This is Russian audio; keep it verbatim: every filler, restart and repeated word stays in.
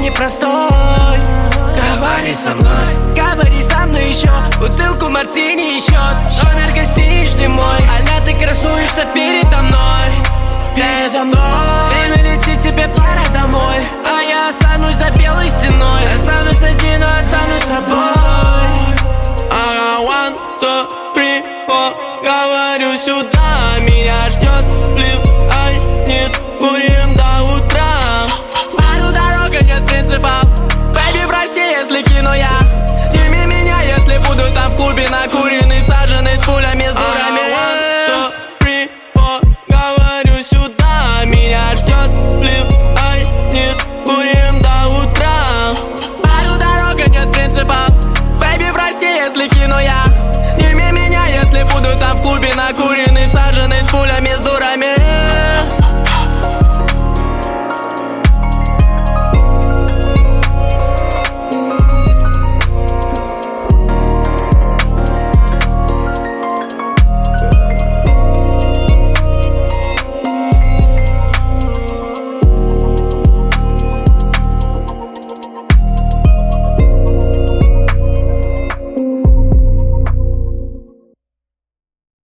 непростой. Говори со мной, говори со мной еще. Бутылку мартини и счет. Номер гостиничный мой. Аля, ты красуешься передо мной. передо мной. Время летит, тебе